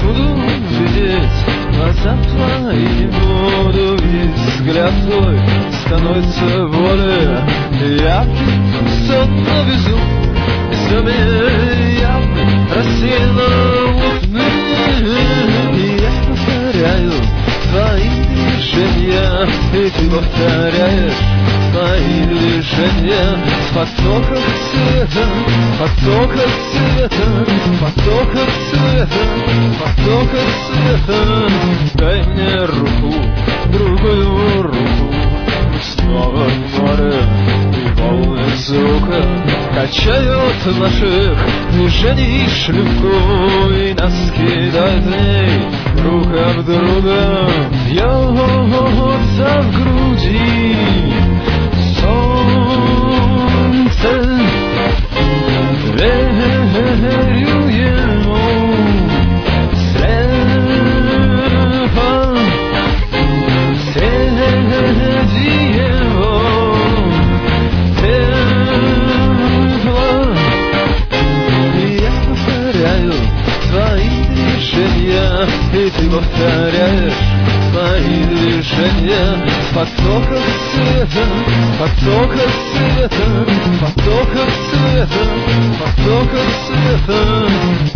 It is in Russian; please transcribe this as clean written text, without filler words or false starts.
буду видеть глаза твои, не буду видеть взгляд твой, становится более ярким, сон на безум, безумие явно рассеяно мутны. Я повторяю твои движения, и ты повторяешь мои движения. Потоков света, потоков света, потоков света, потоков света. Дай мне руку, другую руку, снова море и волны звука качают наших движений шлюпку, и нас кидает в ней друг об друга. Бьется в груди солнце, верю ему слепо среди его тепла. Я повторяю твои движения, и ты повторяешь мои движения. Потоков света, потоков света, потоков света, потоков света.